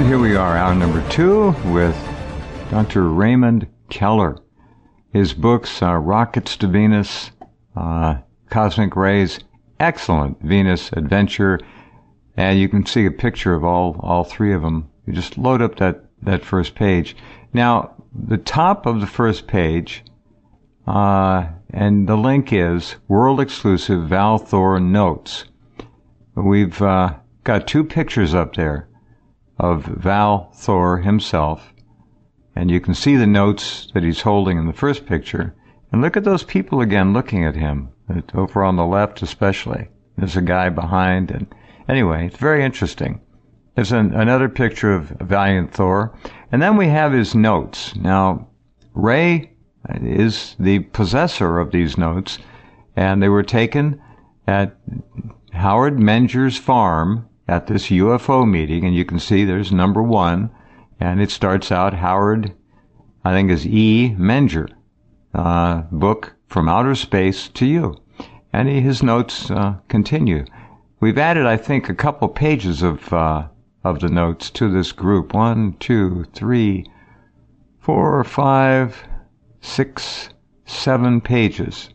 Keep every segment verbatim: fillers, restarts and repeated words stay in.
here we are, hour number two with Doctor Raymond Keller. His books are Rockets to Venus, uh, Cosmic Rays, excellent Venus Adventure, and you can see a picture of all, all three of them. You just load up that, that first page. Now, the top of the first page, uh, and the link is world-exclusive Val Thor Notes. We've uh, got two pictures up there of Val Thor himself, and you can see the notes that he's holding in the first picture. And look at those people again looking at him, over on the left especially. There's a guy behind, and anyway, it's very interesting. There's an, another picture of Valiant Thor, and then we have his notes. Now, Ray is the possessor of these notes, and they were taken at Howard Menger's farm at this U F O meeting, and you can see there's number one, and it starts out Howard, I think is E. Menger, uh, book From Outer Space to You. And he, his notes uh, continue. We've added, I think, a couple pages of uh, of the notes to this group. One, two, three, four, five, six, seven pages.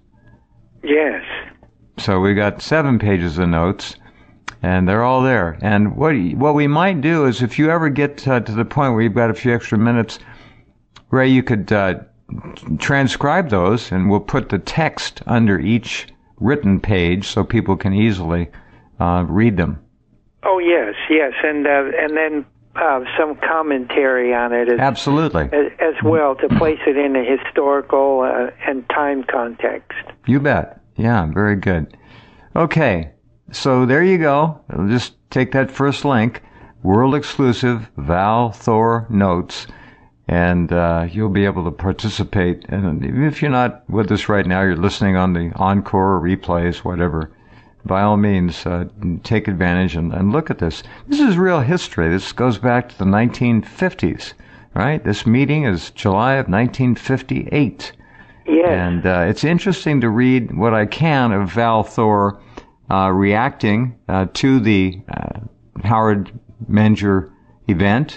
Yes. So we got seven pages of notes, and they're all there. And what what we might do is, if you ever get uh, to the point where you've got a few extra minutes, Ray, you could uh, transcribe those, and we'll put the text under each written page so people can easily uh, read them. Oh yes, yes, and uh, and then uh, some commentary on it. As, Absolutely. As, as well, to place it in a historical uh, and time context. You bet. Yeah, very good. Okay. So there you go. I'll just take that first link, world exclusive Val Thor Notes, and uh, you'll be able to participate. And even if you're not with us right now, you're listening on the encore or replays, whatever, by all means, uh, take advantage and, and look at this. This is real history. This goes back to the nineteen fifties, right? This meeting is July of nineteen fifty-eight. Yes. And uh, it's interesting to read what I can of Val Thor Uh, reacting uh, to the uh, Howard Menger event,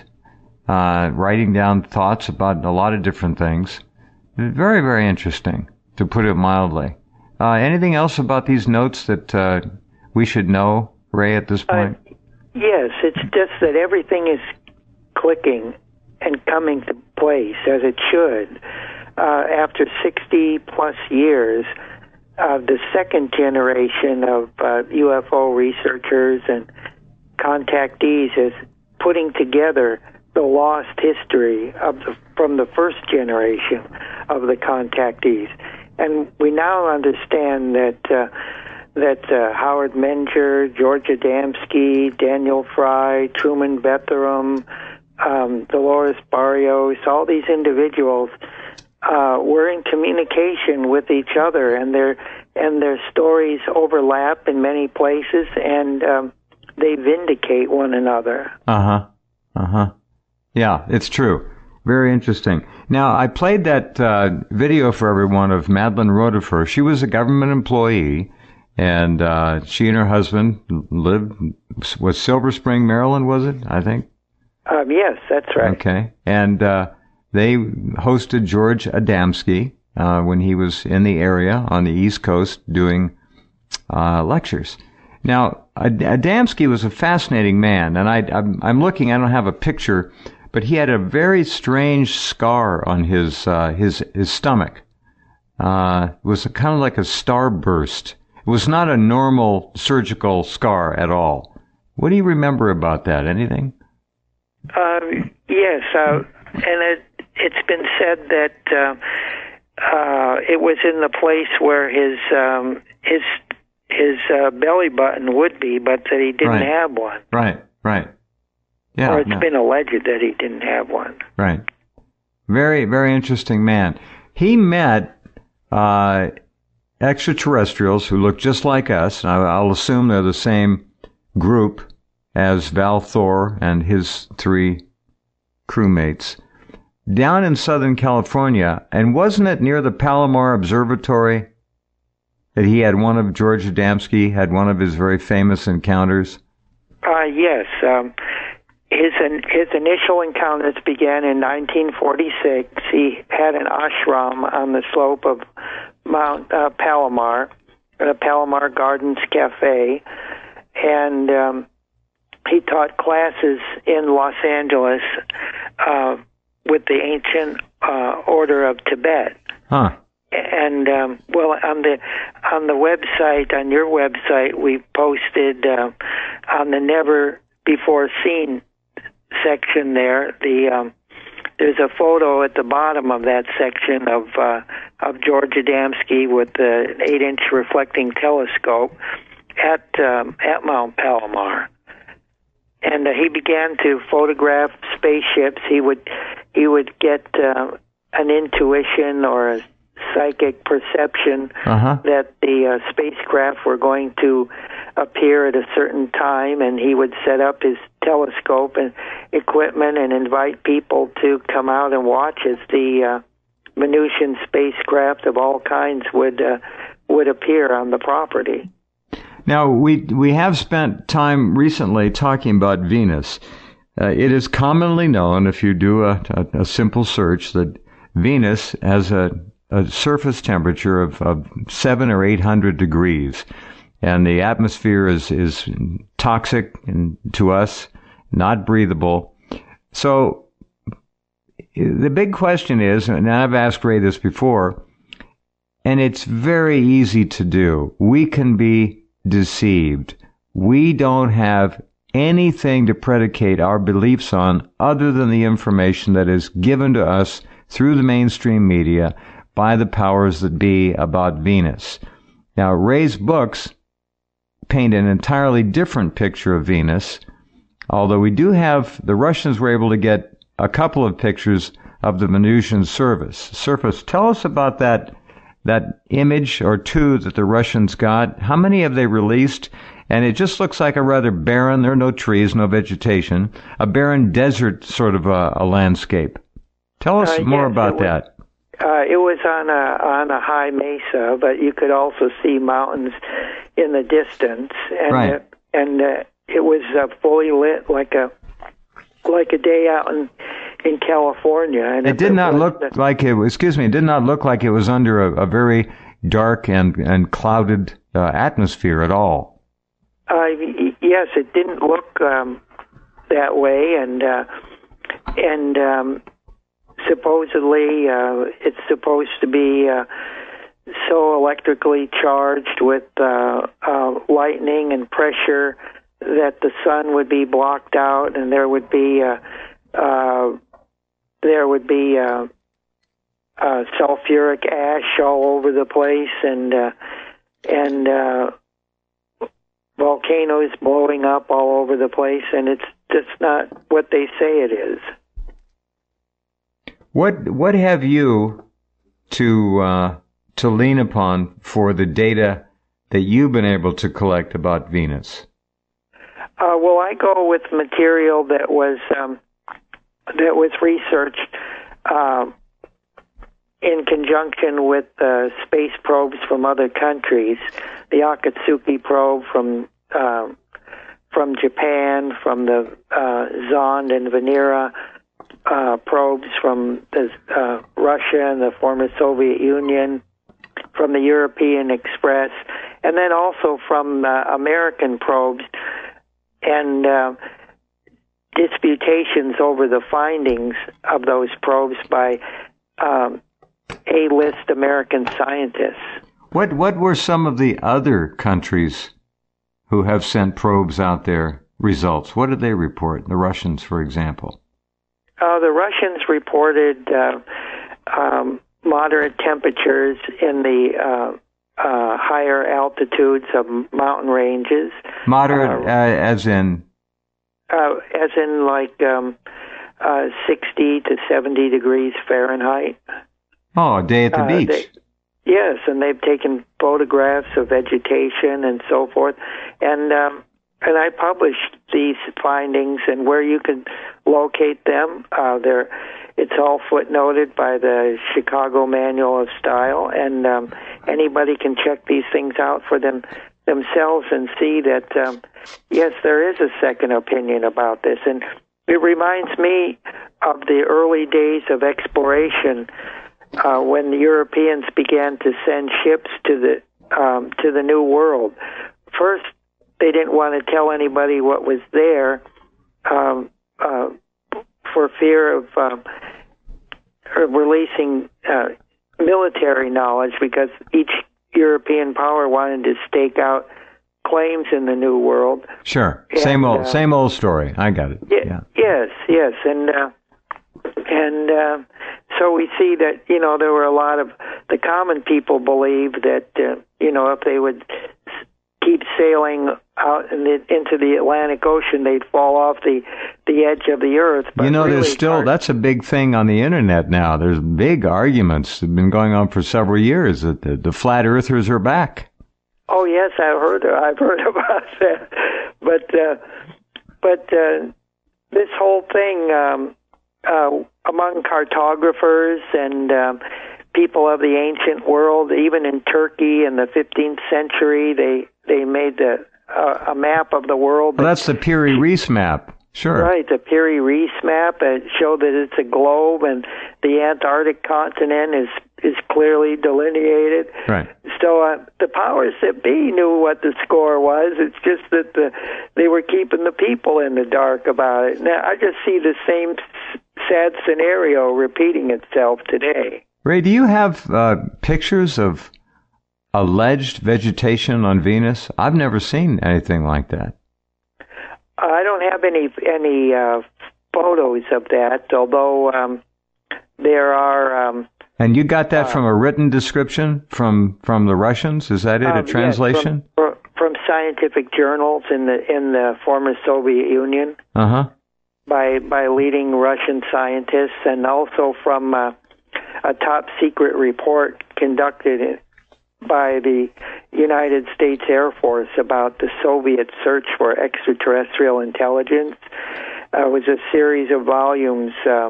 uh, writing down thoughts about a lot of different things. Very, very interesting, to put it mildly. Uh, anything else about these notes that uh, we should know, Ray, at this point? Uh, yes, it's just that everything is clicking and coming to place as it should. Uh, after sixty plus years, Uh, the second generation of uh, U F O researchers and contactees is putting together the lost history of the, from the first generation of the contactees. And we now understand that uh, that uh, Howard Menger, George Adamski, Daniel Fry, Truman Bethurum, um, Dolores Barrios, all these individuals Uh, we're in communication with each other, and their and their stories overlap in many places, and um, they vindicate one another. Uh huh. Uh huh. Yeah, it's true. Very interesting. Now, I played that uh, video for everyone of Madeline Rotifer. She was a government employee, and uh, she and her husband lived, was Silver Spring, Maryland, was it? I think. Um, yes, that's right. Okay, and. Uh, They hosted George Adamski uh, when he was in the area on the East Coast doing uh, lectures. Now, Ad- Adamski was a fascinating man, and I, I'm, I'm looking. I don't have a picture, but he had a very strange scar on his uh, his his stomach. Uh, it was a, kind of like a starburst. It was not a normal surgical scar at all. What do you remember about that? Anything? Uh, yes, uh, and it. It's been said that uh, uh, it was in the place where his um, his his uh, belly button would be, but that he didn't right. have one. Right, right. Yeah, or it's no. been alleged that he didn't have one. Right. Very, very interesting man. He met uh, extraterrestrials who look just like us. I'll assume they're the same group as Val Thor and his three crewmates down in Southern California. And wasn't it near the Palomar Observatory that he had one of, George Adamski had one of his very famous encounters? Uh, yes. Um, his his initial encounters began in nineteen forty-six. He had an ashram on the slope of Mount uh, Palomar, the Palomar Gardens Cafe, and um, he taught classes in Los Angeles uh, with the ancient uh, Order of Tibet. Huh. And um, well, on the on the website, on your website, we posted uh, on the Never Before Seen section there. The um, there's a photo at the bottom of that section of uh, of George Adamski with the eight-inch reflecting telescope at um, at Mount Palomar, and uh, he began to photograph spaceships. He would he would get uh, an intuition or a psychic perception uh-huh. that the uh, spacecraft were going to appear at a certain time, and he would set up his telescope and equipment and invite people to come out and watch as the uh, Venusian spacecraft of all kinds would uh, would appear on the property. Now, we we have spent time recently talking about Venus. Uh, it is commonly known, if you do a, a, a simple search, that Venus has a a surface temperature of, of seven or eight hundred degrees, and the atmosphere is is toxic to us, not breathable. So the big question is, and I've asked Ray this before, and it's very easy to do. We can be deceived. We don't have anything to predicate our beliefs on other than the information that is given to us through the mainstream media by the powers that be about Venus. Now, Ray's books paint an entirely different picture of Venus, although we do have, the Russians were able to get a couple of pictures of the Venusian surface. Surface. Tell us about that, that image or two that the Russians got. How many have they released? And it just looks like a rather barren, there are no trees, no vegetation, a barren desert sort of a, a landscape. Tell us uh, more yes, about was- that. Uh, it was on a on a high mesa, but you could also see mountains in the distance, and right. uh, and uh, it was uh, fully lit like a like a day out in in California. And it did not look the, like it was. Excuse me, it did not look like it was under a, a very dark and and clouded uh, atmosphere at all. Uh, yes, it didn't look um, that way, and uh, and. Um, Supposedly, uh, it's supposed to be uh, so electrically charged with uh, uh, lightning and pressure that the sun would be blocked out, and there would be uh, uh, there would be uh, uh, sulfuric ash all over the place, and uh, and uh, volcanoes blowing up all over the place, and it's just not what they say it is. What what have you to uh, to lean upon for the data that you've been able to collect about Venus? Uh, well, I go with material that was um, that was researched uh, in conjunction with uh, space probes from other countries. The Akatsuki probe from uh, from Japan, from the uh, Zond and Venera. Uh, probes from the, uh, Russia and the former Soviet Union, from the European Express, and then also from uh, American probes, and uh, disputations over the findings of those probes by um, A-list American scientists. What what were some of the other countries who have sent probes out there results? What did they report? The Russians, for example. Uh, the Russians reported uh, um, moderate temperatures in the uh, uh, higher altitudes of mountain ranges. Moderate, uh, uh, as in? Uh, as in like um, uh, sixty to seventy degrees Fahrenheit. Oh, a day at the uh, beach. They, yes, and they've taken photographs of vegetation and so forth. And um, And I published these findings, and where you can locate them, uh, they're, it's all footnoted by the Chicago Manual of Style, and um, anybody can check these things out for them themselves and see that, um, yes, there is a second opinion about this. And it reminds me of the early days of exploration uh, when the Europeans began to send ships to the um, to the New World. First, they didn't want to tell anybody what was there um, uh, for fear of um, releasing uh, military knowledge, because each European power wanted to stake out claims in the New World. Sure, and, same old, uh, same old story. I got it. Y- yeah. Yes, yes, and uh, and uh, so we see that you know there were a lot of the common people believe that uh, you know if they would keep sailing out in the, into the Atlantic Ocean, they'd fall off the, the edge of the earth. But you know, really there's still, hard. that's a big thing on the internet now. There's big arguments that have been going on for several years that the, the flat earthers are back. Oh yes, I've heard, I've heard about that. But, uh, but, uh, this whole thing, um, uh, among cartographers and, um, people of the ancient world, even in Turkey in the fifteenth century, they they made the, uh, a map of the world. Well, that's the Piri Reis map. Sure. Right, the Piri Reis map. It showed that it's a globe, and the Antarctic continent is is clearly delineated. Right. So uh, the powers that be knew what the score was. It's just that the, they were keeping the people in the dark about it. Now, I just see the same s- sad scenario repeating itself today. Ray, do you have uh, pictures of alleged vegetation on Venus? I've never seen anything like that. I don't have any any uh, photos of that, although um, there are. Um, and you got that uh, from a written description from from the Russians? Is that it? um, a translation? Yes, from, from scientific journals in the in the former Soviet Union. Uh huh. By by leading Russian scientists, and also from uh, a top secret report conducted by the United States Air Force about the Soviet search for extraterrestrial intelligence. Uh, it was a series of volumes uh,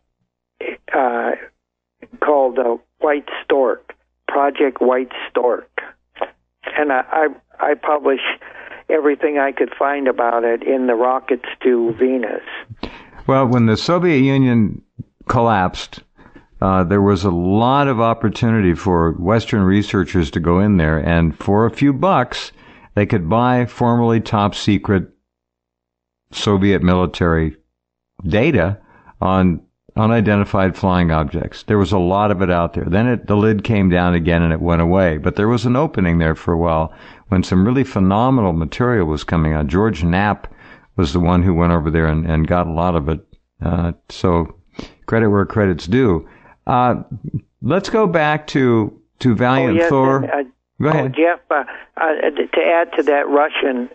uh, called uh, White Stork, Project White Stork. And I, I, I publish everything I could find about it in the Rockets to Venus. Well, when the Soviet Union collapsed, Uh, there was a lot of opportunity for Western researchers to go in there, and for a few bucks, they could buy formerly top secret Soviet military data on unidentified flying objects. There was a lot of it out there. Then it, the lid came down again and it went away. But there was an opening there for a while when some really phenomenal material was coming out. George Knapp was the one who went over there and, and got a lot of it. Uh, so credit where credit's due. Uh, let's go back to, to Valiant oh, yes, Thor. And, uh, go ahead. Oh, Jeff, uh, uh, to add to that Russian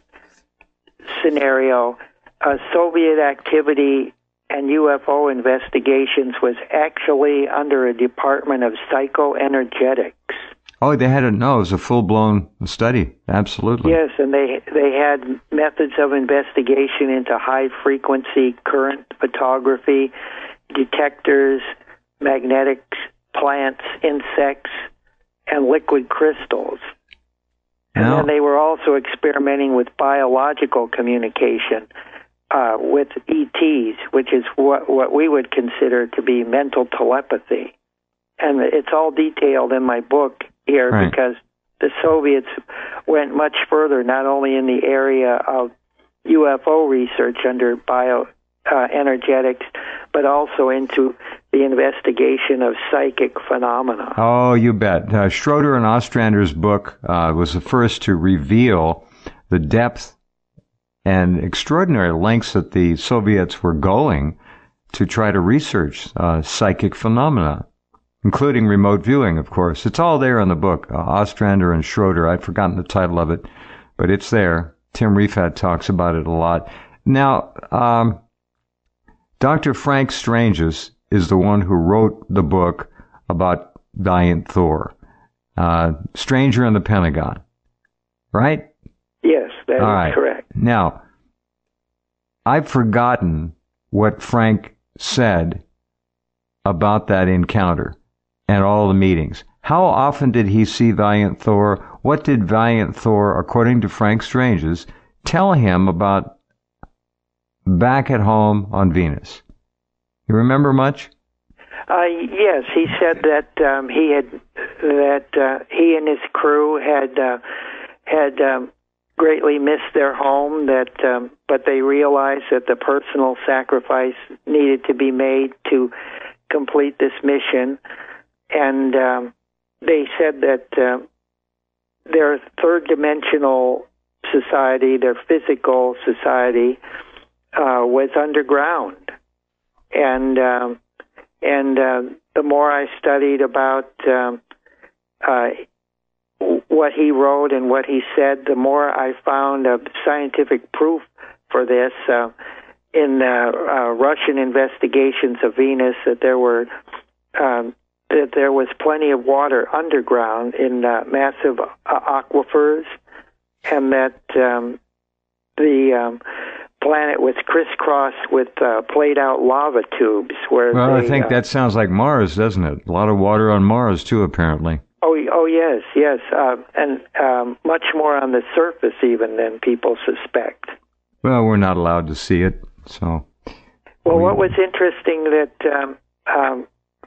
scenario, uh, Soviet activity and U F O investigations was actually under a department of psychoenergetics. Oh, they had a, no, it was a full-blown study. Absolutely. Yes, and they they had methods of investigation into high-frequency current photography, detectors, magnetics, plants, insects, and liquid crystals. And now, then they were also experimenting with biological communication uh, with E Ts, which is what, what we would consider to be mental telepathy. And it's all detailed in my book here, right. because the Soviets went much further, not only in the area of U F O research under bio Uh, energetics, but also into the investigation of psychic phenomena. Oh, you bet. Uh, Schroeder and Ostrander's book uh, was the first to reveal the depth and extraordinary lengths that the Soviets were going to try to research uh, psychic phenomena, including remote viewing, of course. It's all there in the book, uh, Ostrander and Schroeder. I've forgotten the title of it, but it's there. Tim Refat talks about it a lot. Now, um, Doctor Frank Stranges is the one who wrote the book about Valiant Thor, uh, Stranger in the Pentagon, right? Yes, that All is right. correct. Now, I've forgotten what Frank said about that encounter and all the meetings. How often did he see Valiant Thor? What did Valiant Thor, according to Frank Stranges, tell him about back at home on Venus. You remember much? Uh, yes, he said that um, he had that uh, he and his crew had uh, had um, greatly missed their home. That, um, but they realized that the personal sacrifice needed to be made to complete this mission, and um, they said that uh, their third-dimensional society, their physical society, uh, was underground, and. Um, And uh, the more I studied about um, uh, what he wrote and what he said, the more I found uh, scientific proof for this uh, in uh, uh, Russian investigations of Venus, that there were um, that there was plenty of water underground in uh, massive uh, aquifers, and that um, the um, planet was crisscrossed with uh, played-out lava tubes. Where well, they, I think uh, that sounds like Mars, doesn't it? A lot of water on Mars, too, apparently. Oh, oh yes, yes, uh, and um, much more on the surface even than people suspect. Well, we're not allowed to see it, so... Well, we... what was interesting that um, um,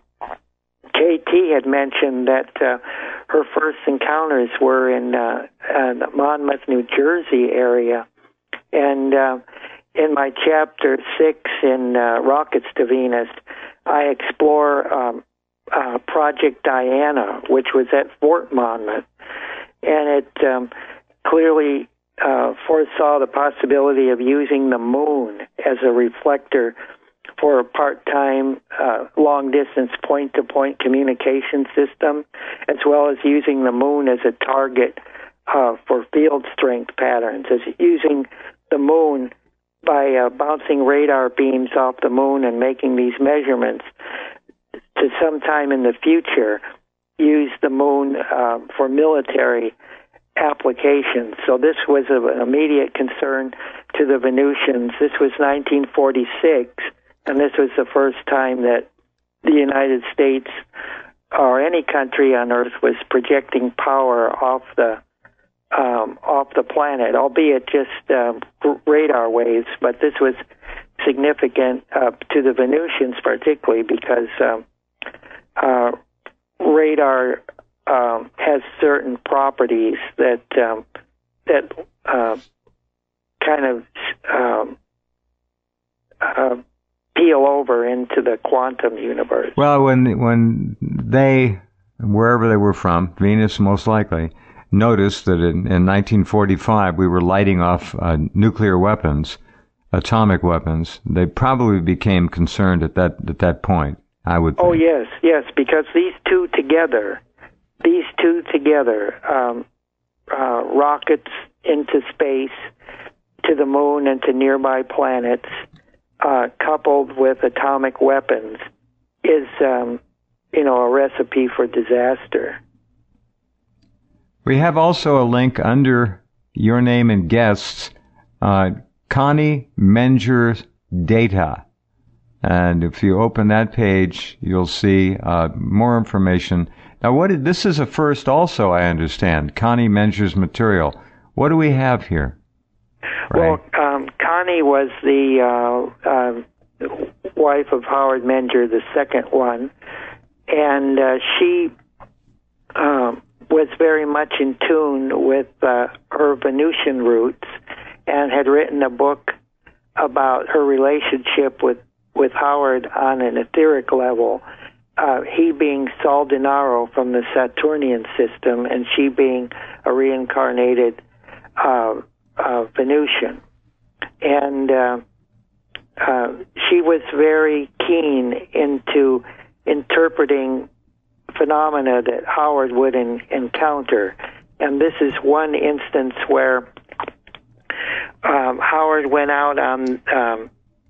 K T had mentioned that uh, her first encounters were in uh, uh, the Monmouth, New Jersey area, and uh, in my chapter six in uh, Rockets to Venus, I explore um, uh, Project Diana, which was at Fort Monmouth, and it um, clearly uh, foresaw the possibility of using the moon as a reflector for a part-time, uh, long-distance point-to-point communication system, as well as using the moon as a target uh, for field strength patterns, as using the moon by uh, bouncing radar beams off the moon and making these measurements to sometime in the future use the moon uh, for military applications. So this was of an immediate concern to the Venusians. This was nineteen forty-six, and this was the first time that the United States or any country on Earth was projecting power off the Um, off the planet, albeit just um, radar waves, but this was significant uh, to the Venusians particularly because um, uh, radar um, has certain properties that um, that uh, kind of um, uh, peel over into the quantum universe. Well, when when they, wherever they were from, Venus most likely, noticed that in, in nineteen forty-five we were lighting off uh, nuclear weapons, atomic weapons, they probably became concerned at that at that point, I would think. Oh, yes, yes, because these two together, these two together, um, uh, rockets into space, to the moon and to nearby planets, uh, coupled with atomic weapons, is, um, you know, a recipe for disaster. We have also a link under your name and guests, uh, Connie Menger's data. And if you open that page, you'll see uh, more information. Now, what did, this is a first also, I understand, Connie Menger's material. What do we have here? Right. Well, um, Connie was the uh, uh, wife of Howard Menger, the second one, and uh, she um, was very much in tune with uh, her Venusian roots and had written a book about her relationship with, with Howard on an etheric level, uh, he being Sol Denaro from the Saturnian system and she being a reincarnated uh, uh, Venusian. And uh, uh, she was very keen into interpreting phenomena that Howard would in, encounter. And this is one instance where um, Howard went out on um,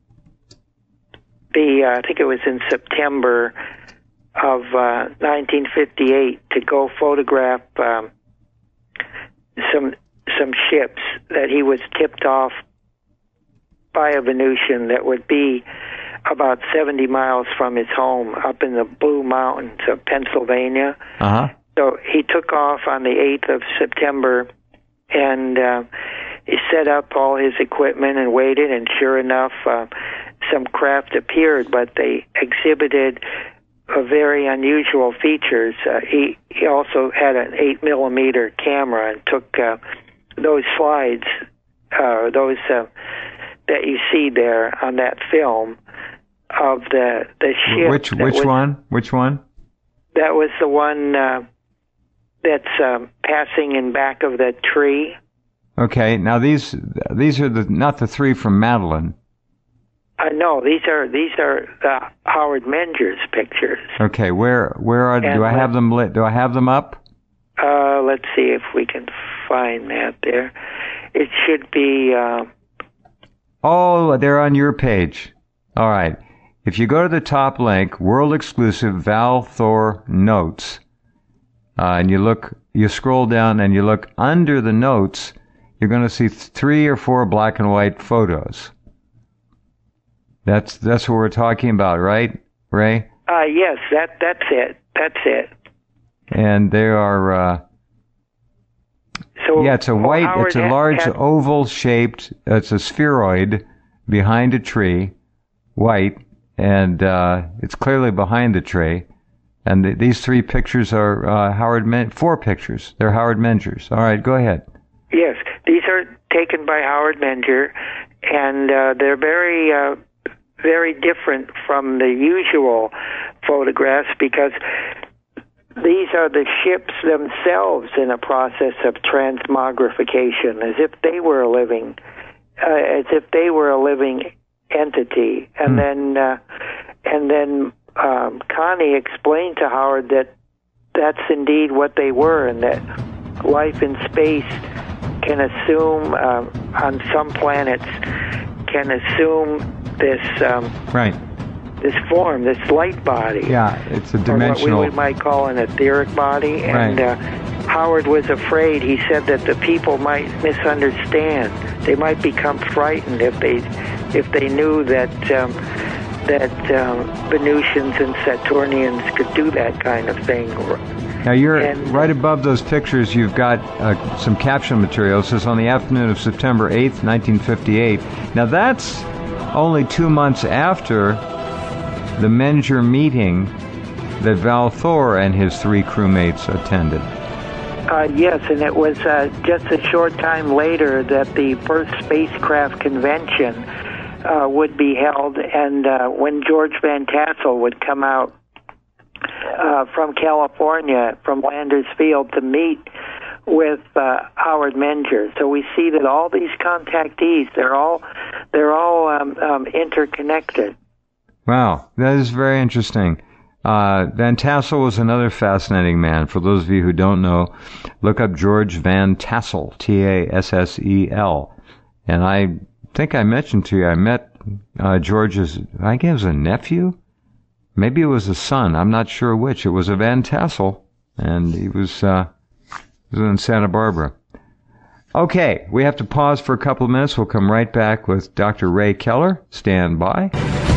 the, uh, I think it was in September of uh, nineteen fifty-eight, to go photograph um, some some ships that he was tipped off by a Venusian that would be about seventy miles from his home up in the Blue Mountains of Pennsylvania. Uh-huh. So he took off on the eighth of September, and uh, he set up all his equipment and waited, and sure enough, uh, some craft appeared, but they exhibited uh, very unusual features. Uh, he he also had an eight millimeter camera and took uh, those slides, uh, those uh, that you see there on that film of the the ship. Which which was, one? Which one? That was the one uh, that's um, passing in back of the tree. Okay, now these these are the not the three from Madeline. Uh, no, these are these are uh, Howard Menger's pictures. Okay, where where are And do I have them lit? Do I have them up? Uh, let's see if we can find that there. It should be. Uh, Oh, they're on your page. All right. If you go to the top link, world exclusive Val Thor notes, uh, and you look, you scroll down and you look under the notes, you're going to see three or four black and white photos. That's that's what we're talking about, right, Ray? uh, yes, that that's it. That's it. And they are, uh, So yeah, it's a white, Howard it's a had- large had- oval shaped, it's a spheroid behind a tree, white, and uh, it's clearly behind the tree. And th- these three pictures are uh, Howard Men, four pictures. They're Howard Mengers. All right, go ahead. Yes, these are taken by Howard Menger, and uh, they're very, uh, very different from the usual photographs because these are the ships themselves in a process of transmogrification, as if they were a living, uh, as if they were a living entity. And Hmm. then, uh, and then um, Connie explained to Howard that that's indeed what they were, and that life in space can assume, uh, on some planets, can assume this um, Right. this form, this light body. Yeah, it's a Or dimensional. what we might call an etheric body. And Right. uh, Howard was afraid. He said that the people might misunderstand. They might become frightened if they if they knew that um, that um, Venusians and Saturnians could do that kind of thing. Now, you're and- right above those pictures. You've got uh, some caption material. It says on the afternoon of September eighth, nineteen fifty-eight. Now, that's only two months after the Menger meeting that Val Thor and his three crewmates attended. Uh, yes, and it was uh, just a short time later that the first spacecraft convention uh, would be held, and uh, when George Van Tassel would come out uh, from California, from Landers Field, to meet with uh, Howard Menger. So we see that all these contactees, they're all they're all um, um, interconnected. Wow, that is very interesting. Uh, Van Tassel was another fascinating man. For those of you who don't know, look up George Van Tassel, T A S S E L. And I think I mentioned to you, I met uh, George's, I guess it was a nephew? Maybe it was a son. I'm not sure which. It was a Van Tassel, and he was, uh, he was in Santa Barbara. Okay, we have to pause for a couple of minutes. We'll come right back with Doctor Ray Keller. Stand by.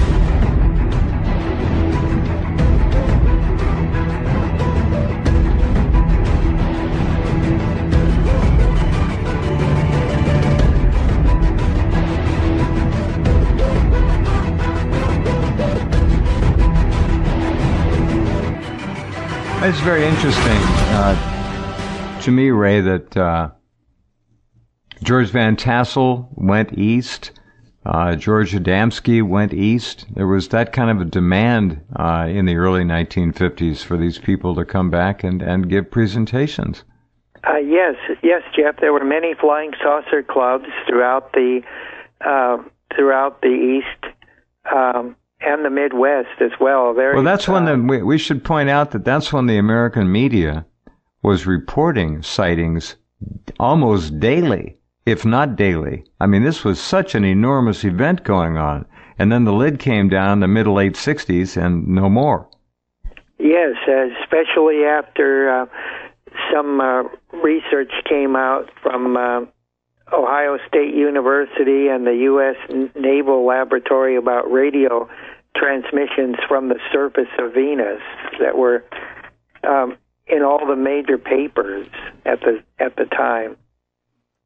It's very interesting uh, to me, Ray, that uh, George Van Tassel went east. Uh, George Adamski went east. There was that kind of a demand uh, in the early nineteen fifties for these people to come back and, and give presentations. Uh, yes, yes, Jeff. There were many flying saucer clubs throughout the uh, throughout the East um, and the Midwest as well. Very, Well, that's when uh, the, we, we should point out that that's when the American media was reporting sightings almost daily, if not daily. I mean, this was such an enormous event going on. And then the lid came down in the mid-late sixties and no more. Yes, especially after uh, some uh, research came out from uh, Ohio State University and the U S Naval Laboratory about radio transmissions from the surface of Venus that were um, in all the major papers at the at the time.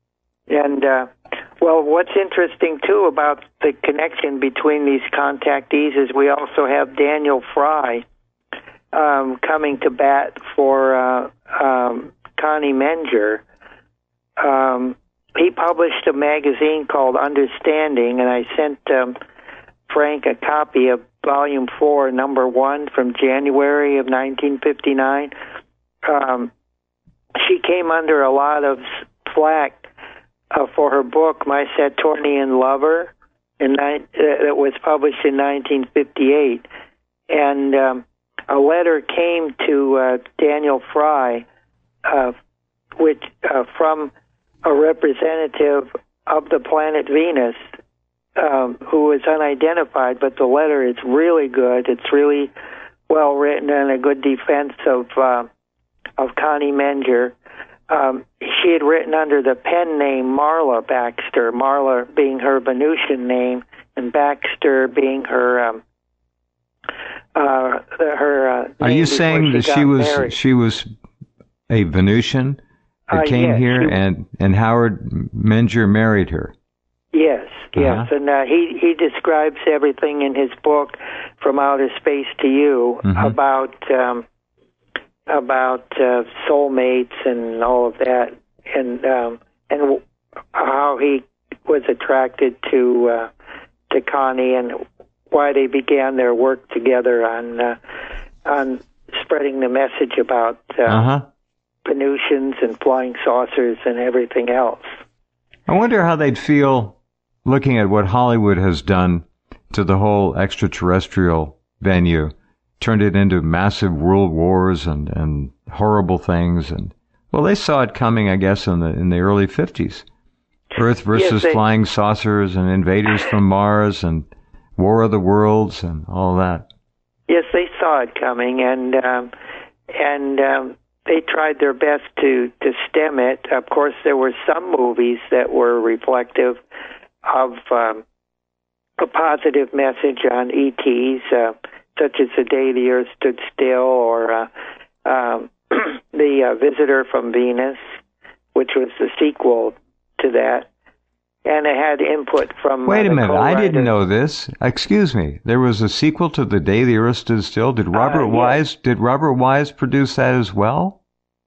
And, uh, well, what's interesting, too, about the connection between these contactees is we also have Daniel Fry um, coming to bat for uh, um, Connie Menger. Um, he published a magazine called Understanding, and I sent um, Frank a copy of Volume four, Number one, from January of nineteen fifty-nine. Um, she came under a lot of flack uh, for her book, My Saturnian Lover, in ni- uh, that was published in nineteen fifty-eight. And um, a letter came to uh, Daniel Fry, uh, which uh, from a representative of the planet Venus, um, who is unidentified, but the letter is really good. It's really well written and a good defense of uh, of Connie Menger. Um, she had written under the pen name Marla Baxter, Marla being her Venusian name, and Baxter being her um, uh, her. Uh, Are you saying that she was married. she was a Venusian that Uh, came yes, here, she- and and Howard Menger married her? Yes, yes, Uh-huh. and uh, he he describes everything in his book, From Outer Space to You, Mhm. about um, about uh, soulmates and all of that, and um, and w- how he was attracted to uh, to Connie, and why they began their work together on uh, on spreading the message about uh, Uh-huh. Venusians and flying saucers and everything else. I wonder how they'd feel looking at what Hollywood has done to the whole extraterrestrial venue, turned it into massive world wars and, and horrible things. And well, they saw it coming, I guess, in the in the early fifties. Earth versus Yes, they- flying saucers and invaders from Mars and War of the Worlds and all that. Yes, they saw it coming, and um, and um, they tried their best to, to stem it. Of course, there were some movies that were reflective of um, a positive message on E Ts, uh, such as The Day the Earth Stood Still, or uh, um, The uh, Visitor from Venus, which was the sequel to that. And it had input from Wait uh, a the minute, I didn't co-writer. know this. Excuse me. There was a sequel to The Day the Earth Stood Still. Did Robert Uh, yes. Wise did Robert Wise produce that as well?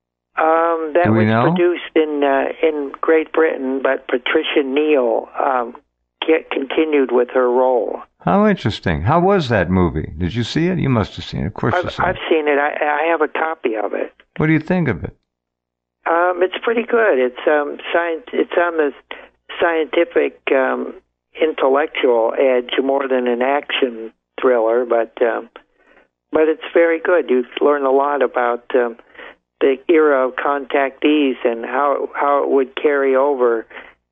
Um, that Do we was know? produced in uh, in Great Britain, but Patricia Neal um, get, continued with her role. How interesting. How was that movie? Did you see it? You must have seen it. Of course you I've, saw it. I've seen it. I, I have a copy of it. What do you think of it? Um, it's pretty good. It's um, science. It's on the scientific, um, intellectual edge more than an action thriller, but um, but it's very good. You learn a lot about um, the era of contactees and how how it would carry over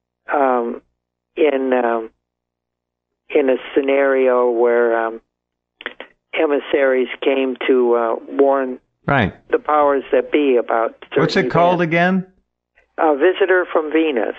um, in um, in a scenario where um, emissaries came to uh, warn Right. the powers that be about certain What's it called events. again? A Visitor from Venus.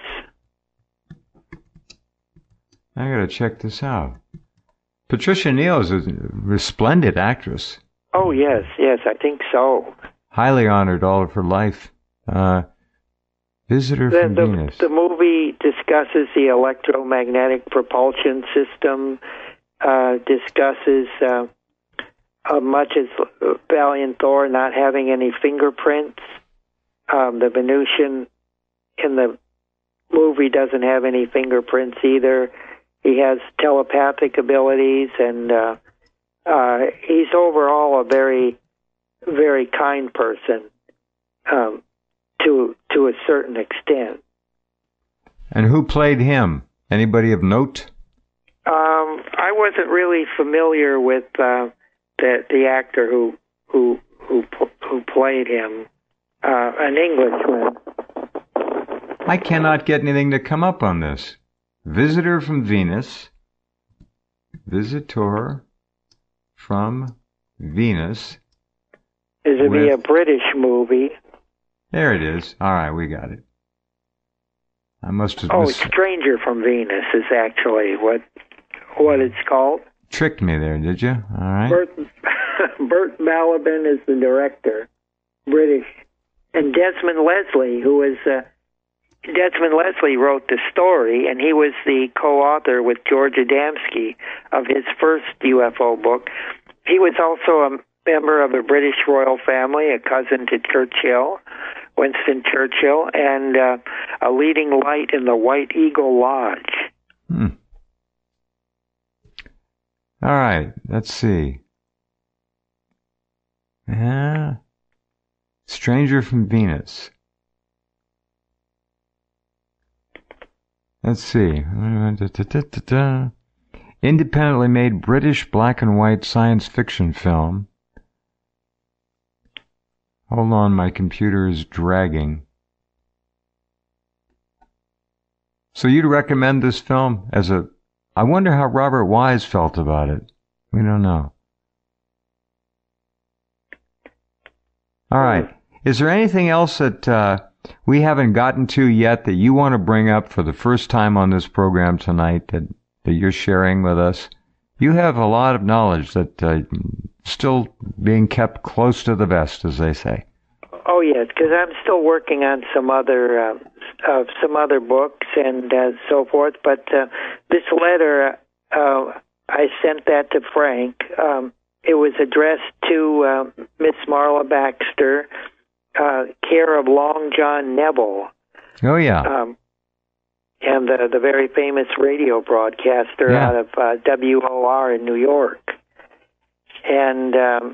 I gotta check this out. Patricia Neal is a resplendent actress. Oh, yes, yes, I think so. Highly honored all of her life. Uh, Visitor The, from the, Venus. the movie discusses the electromagnetic propulsion system, uh, discusses uh, uh, much as Valiant Thor not having any fingerprints. Um, the Venusian in the movie doesn't have any fingerprints either. He has telepathic abilities, and uh, uh, he's overall a very, very kind person um, to to a certain extent. And who played him? Anybody of note? Um, I wasn't really familiar with uh, the the actor who who who who played him, uh, an Englishman. I cannot get anything to come up on this. Visitor from Venus. Visitor from Venus. Is it be With- a British movie? There it is. All right, we got it. I must have Oh, mis- Stranger from Venus is actually what what it's called. tricked me there, did you? All right. Bert, Bert Balabin is the director, British, and Desmond Leslie, who is uh, Desmond Leslie wrote the story, and he was the co-author with George Adamski of his first U F O book. He was also a member of a British royal family, a cousin to Churchill, Winston Churchill, and uh, a leading light in the White Eagle Lodge. Hmm. All right, let's see. Yeah. Stranger from Venus. Let's see. Independently made British black and white science fiction film. Hold on, my computer is dragging. So you'd recommend this film as a... I wonder how Robert Wise felt about it. We don't know. All right. Is there anything else that uh, we haven't gotten to yet that you want to bring up for the first time on this program tonight that, that you're sharing with us? You have a lot of knowledge that uh, still being kept close to the vest, as they say. Oh yes, because I'm still working on some other uh, uh, some other books and uh, so forth. But uh, this letter, uh, I sent that to Frank. Um, it was addressed to uh, Miss Marla Baxter, uh, care of Long John Neville. Oh yeah. Um, and the the very famous radio broadcaster Yeah. out of uh, W O R in New York. And um,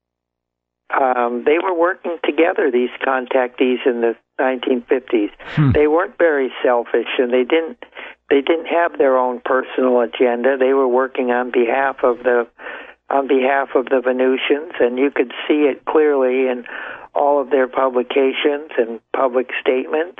um, they were working together, these contactees in the nineteen fifties. Hmm. They weren't very selfish, and they didn't they didn't have their own personal agenda. They were working on behalf of the on behalf of the Venusians, and you could see it clearly in all of their publications and public statements.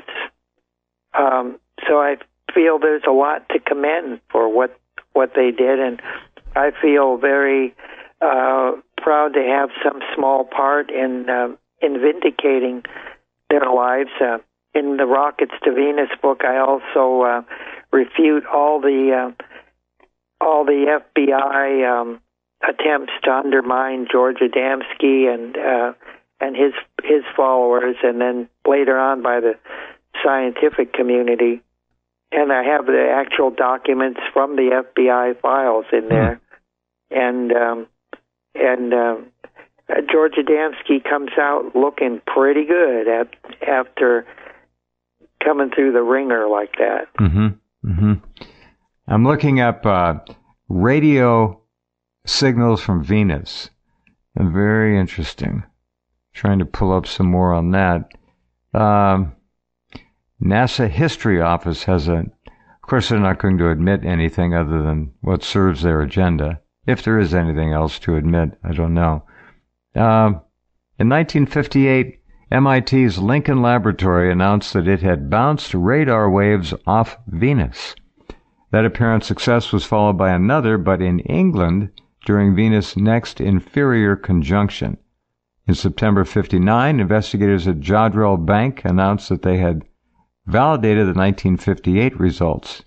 Um, so I feel there's a lot to commend for what what they did, and I feel very uh, proud to have some small part in uh, in vindicating their lives. Uh, in the Rockets to Venus book, I also uh, refute all the uh, all the F B I um, attempts to undermine George Adamski and uh, and his his followers, and then later on by the scientific community. And I have the actual documents from the F B I files in there. And um, and um, uh, George Adamski comes out looking pretty good at, after coming through the ringer like that. Mm-hmm. Mm-hmm. I'm looking up uh, radio signals from Venus. Very interesting. Trying to pull up some more on that. Um, NASA History Office has a... Of course, they're not going to admit anything other than what serves their agenda. If there is anything else to admit, I don't know. Um, in nineteen fifty-eight, M I T's Lincoln Laboratory announced that it had bounced radar waves off Venus. That apparent success was followed by another, but in England, during Venus' next inferior conjunction. In September fifty-nine, investigators at Jodrell Bank announced that they had validated the nineteen fifty-eight results.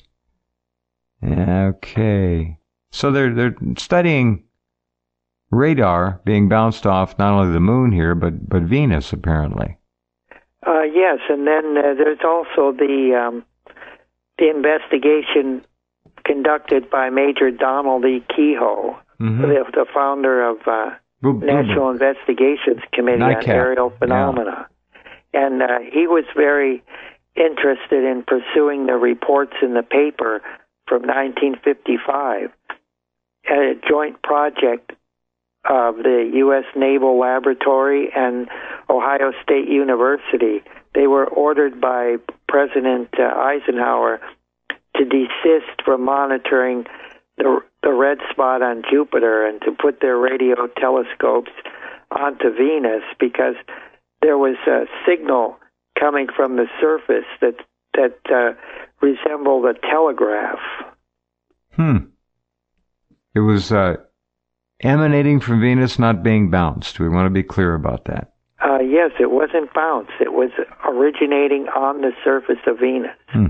Okay. So they're they're studying radar being bounced off not only the moon here, but, but Venus, apparently. Uh, yes, and then uh, there's also the um, the investigation conducted by Major Donald E. Kehoe, mm-hmm. the, the founder of uh, boop, National boop. Investigations Committee N I C A P. on Aerial Phenomena. Yeah. And uh, he was very interested in pursuing the reports in the paper from nineteen fifty-five, a joint project of the U S Naval Laboratory and Ohio State University. They were ordered by President uh, Eisenhower to desist from monitoring the, the red spot on Jupiter and to put their radio telescopes onto Venus because there was a signal coming from the surface that that uh, resembled a telegraph. Hmm. It was uh, emanating from Venus, not being bounced. We want to be clear about that. Uh, yes, it wasn't bounced. It was originating on the surface of Venus. Hmm.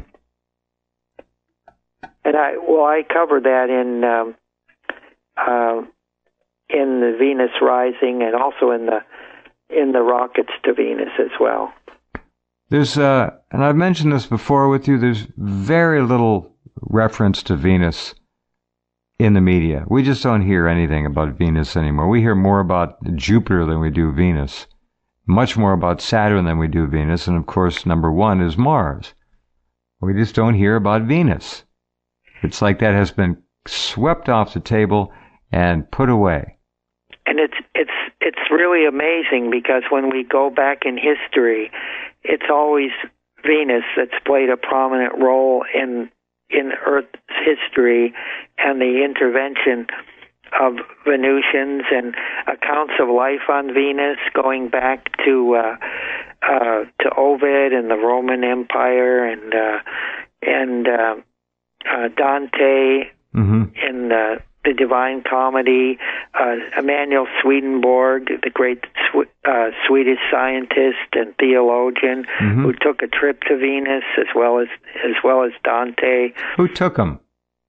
And I well, I covered that in um, uh, in the Venus Rising and also in the in the Rockets to Venus as well. There's uh, and I've mentioned this before with you, there's very little reference to Venus in the media. We just don't hear anything about Venus anymore. We hear more about Jupiter than we do Venus, much more about Saturn than we do Venus, and of course, number one is Mars. We just don't hear about Venus. It's like that has been swept off the table and put away. And it's it's it's really amazing because when we go back in history, it's always Venus that's played a prominent role in in Earth's history and the intervention of Venusians and accounts of life on Venus going back to uh, uh, to Ovid and the Roman Empire and uh, and uh, uh, Dante mm-hmm. in the the Divine Comedy, uh, Emanuel Swedenborg, the great Sw- uh, Swedish scientist and theologian, mm-hmm. who took a trip to Venus, as well as as well as Dante. Who took him?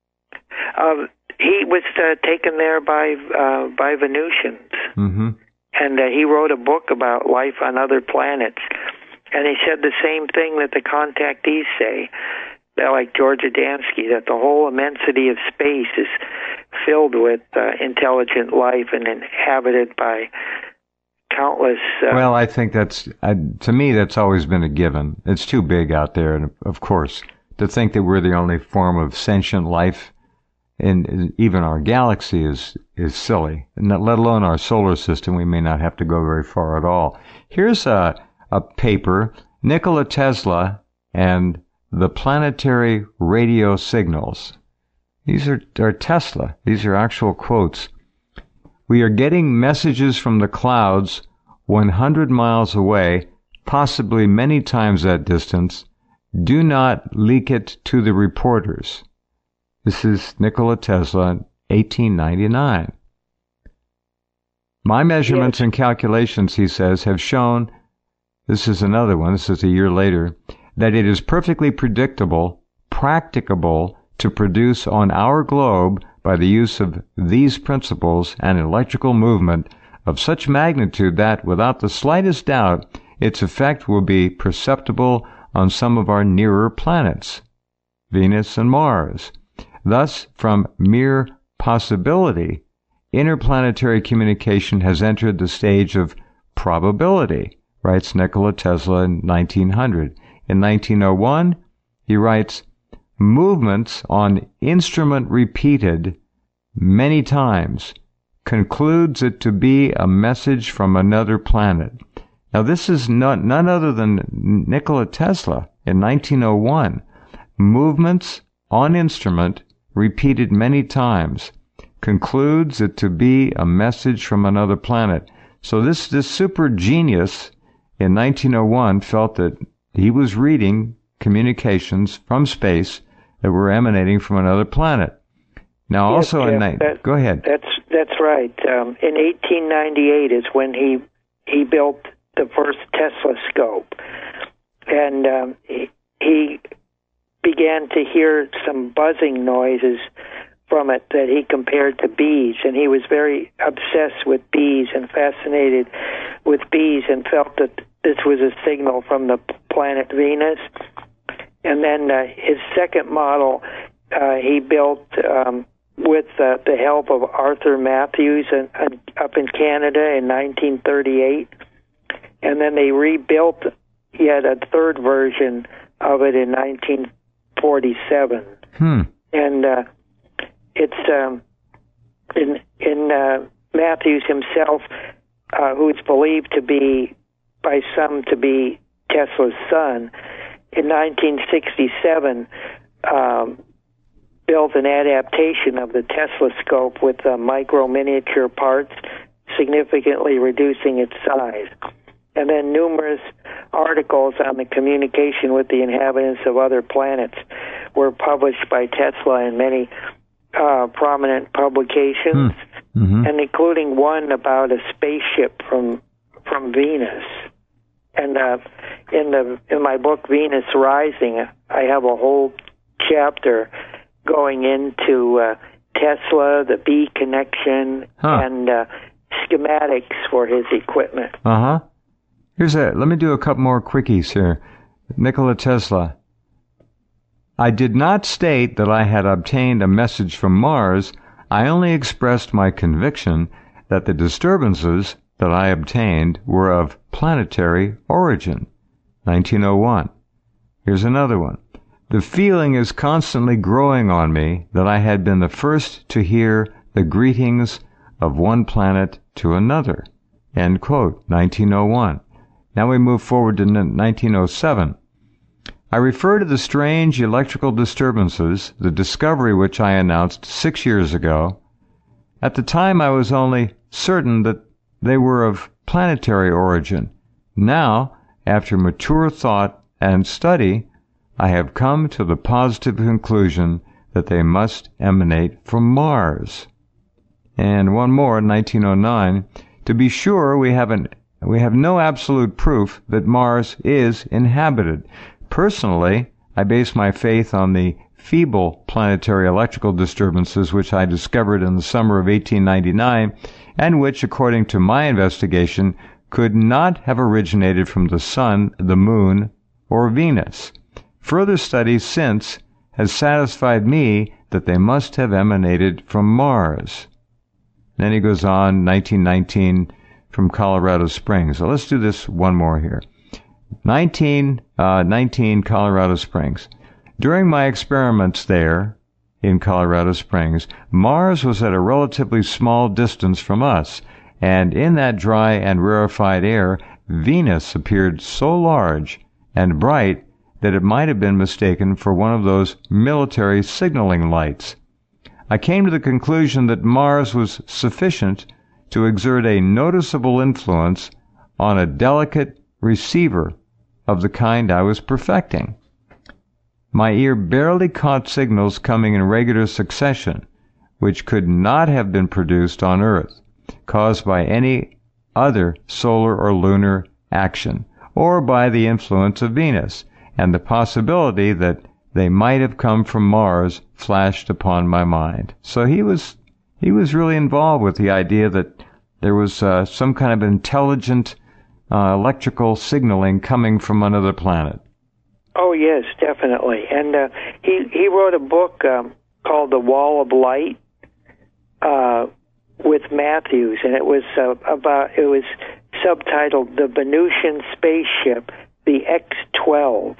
Uh, he was uh, taken there by uh, by Venusians, mm-hmm. and uh, he wrote a book about life on other planets. And he said the same thing that the contactees say. They're like George Adamski, that the whole immensity of space is filled with uh, intelligent life and inhabited by countless... Uh, well, I think that's, uh, to me, that's always been a given. It's too big out there, and of course, to think that we're the only form of sentient life in, in even our galaxy is, is silly. Not, let alone our solar system, we may not have to go very far at all. Here's a, a paper, Nikola Tesla and the planetary radio signals. These are, are Tesla. These are actual quotes. We are getting messages from the clouds one hundred miles away, possibly many times that distance. Do not leak it to the reporters. This is Nikola Tesla, eighteen ninety-nine. My measurements yes. and calculations, he says, have shown, this is another one, this is a year later, that it is perfectly predictable, practicable to produce on our globe by the use of these principles an electrical movement of such magnitude that, without the slightest doubt, its effect will be perceptible on some of our nearer planets, Venus and Mars. Thus, from mere possibility, interplanetary communication has entered the stage of probability, writes Nikola Tesla in nineteen hundred. In nineteen oh one, he writes, movements on instrument repeated many times concludes it to be a message from another planet. Now, this is not, none other than Nikola Tesla in nineteen oh one. Movements on instrument repeated many times concludes it to be a message from another planet. So this, this super genius in nineteen oh one felt that he was reading communications from space that were emanating from another planet. Now, yes, also Jeff, in night, that, go ahead. That's that's right. Um, in eighteen ninety-eight is when he he built the first Tesla scope, and um, he, he began to hear some buzzing noises from it that he compared to bees, and he was very obsessed with bees and fascinated with bees, and felt that this was a signal from the planet Venus. And then uh, his second model uh, he built um, with uh, the help of Arthur Matthews in, uh, up in Canada in nineteen thirty-eight. And then they rebuilt yet a third version of it in nineteen forty-seven. Hmm. And uh, it's um, in, in uh, Matthews himself, uh, who is believed to be, by some, to be Tesla's son, in nineteen sixty-seven, um, built an adaptation of the Tesla scope with uh, micro miniature parts, significantly reducing its size. And then numerous articles on the communication with the inhabitants of other planets were published by Tesla in many uh, prominent publications, mm-hmm. and including one about a spaceship from from Venus. And uh, in the in my book Venus Rising, I have a whole chapter going into uh, Tesla, the bee connection, huh. and uh, schematics for his equipment. Uh huh. Here's a. Let me do a couple more quickies here. Nikola Tesla, I did not state that I had obtained a message from Mars. I only expressed my conviction that the disturbances that I obtained were of planetary origin. nineteen oh one. Here's another one. The feeling is constantly growing on me that I had been the first to hear the greetings of one planet to another. End quote. nineteen oh one. Now we move forward to nineteen oh seven. I refer to the strange electrical disturbances, the discovery which I announced six years ago. At the time, I was only certain that they were of planetary origin. Now, after mature thought and study, I have come to the positive conclusion that they must emanate from Mars. And one more, nineteen oh nine. To be sure, we haven't, we have no absolute proof that Mars is inhabited. Personally, I base my faith on the feeble planetary electrical disturbances which I discovered in the summer of eighteen ninety-nine, and which, according to my investigation, could not have originated from the Sun, the Moon, or Venus. Further study since has satisfied me that they must have emanated from Mars. Then he goes on, nineteen nineteen, from Colorado Springs. So let's do this one more here. nineteen nineteen, Colorado Springs. During my experiments there in Colorado Springs, Mars was at a relatively small distance from us, and in that dry and rarefied air, Venus appeared so large and bright that it might have been mistaken for one of those military signaling lights. I came to the conclusion that Mars was sufficient to exert a noticeable influence on a delicate receiver of the kind I was perfecting. My ear barely caught signals coming in regular succession, which could not have been produced on Earth, caused by any other solar or lunar action, or by the influence of Venus, and the possibility that they might have come from Mars flashed upon my mind. So he was he was really involved with the idea that there was uh, some kind of intelligent uh, electrical signaling coming from another planet. Oh, yes, definitely. And uh, he, he wrote a book um, called The Wall of Light uh, with Matthews, and it was uh, about, it was subtitled The Venusian Spaceship, the X twelve.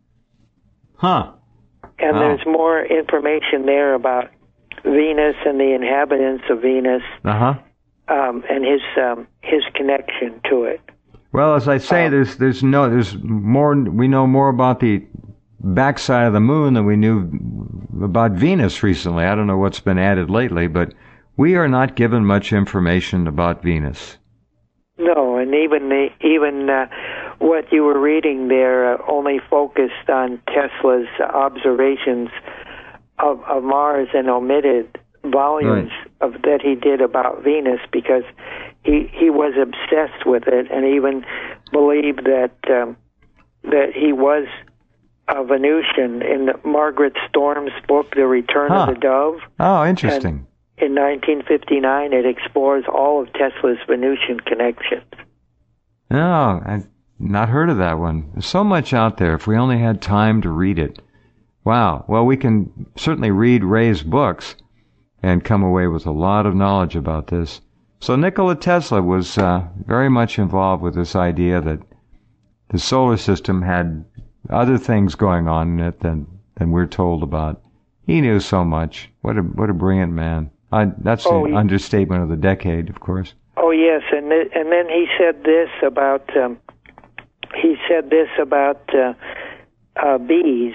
Huh. And oh. there's more information there about Venus and the inhabitants of Venus, uh-huh. um, and his um, his connection to it. Well, as I say, um, there's there's no there's more. We know more about the backside of the moon than we knew about Venus recently. I don't know what's been added lately, but we are not given much information about Venus. No, and even the, even uh, what you were reading there uh, only focused on Tesla's observations of, of Mars and omitted volumes right. of that he did about Venus, because he he was obsessed with it and even believed that um, that he was a Venusian. In Margaret Storm's book, The Return huh. of the Dove. Oh, interesting. In nineteen fifty-nine, it explores all of Tesla's Venusian connections. No, I've not heard of that one. There's so much out there if we only had time to read it. Wow. Well, we can certainly read Ray's books and come away with a lot of knowledge about this. So Nikola Tesla was uh, very much involved with this idea that the solar system had other things going on in it than, than we're told about. He knew so much. What a what a brilliant man. Uh, that's oh, the he, understatement of the decade, of course. Oh yes, and th- and then he said this about um, he said this about uh, uh, bees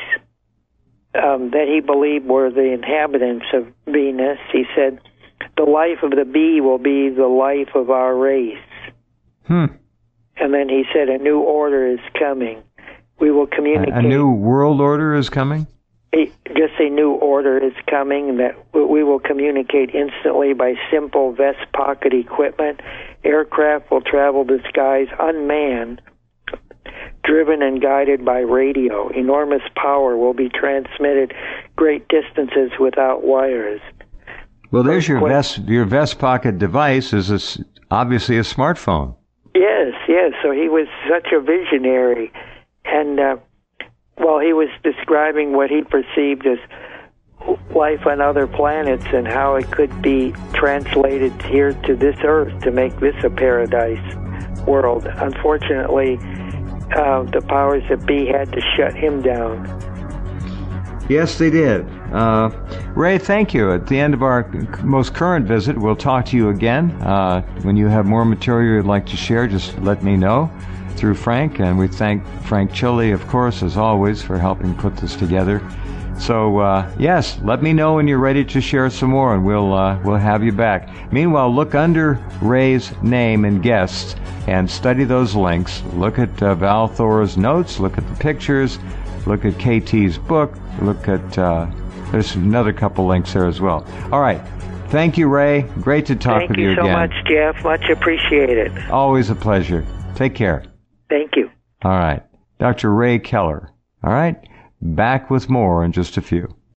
um, that he believed were the inhabitants of Venus. He said, "The life of the bee will be the life of our race." Hmm. And then he said, "A new order is coming. We will communicate." A, a new world order is coming? A, just a new order is coming that we will communicate instantly by simple vest pocket equipment. Aircraft will travel the skies unmanned, driven and guided by radio. Enormous power will be transmitted great distances without wires. Well, there's your vest, your vest pocket device is a, obviously a smartphone. Yes, yes. So he was such a visionary. And uh, well, he was describing what he perceived as life on other planets and how it could be translated here to this Earth to make this a paradise world. Unfortunately, uh, the powers that be had to shut him down. Yes, they did. Uh, Ray, thank you. At the end of our most current visit, we'll talk to you again. Uh, when you have more material you'd like to share, just let me know through Frank. And we thank Frank Chili, of course, as always, for helping put this together. So, uh, yes, let me know when you're ready to share some more, and we'll uh, we'll have you back. Meanwhile, look under Ray's name and guests and study those links. Look at uh, Val Thor's notes. Look at the pictures. Look at K T's book. Look at, uh, there's another couple links there as well. All right. Thank you, Ray. Great to talk Thank with you, you again. Thank you so much, Jeff. Much appreciated. Always a pleasure. Take care. Thank you. All right. Doctor Ray Keller. All right. Back with more in just a few.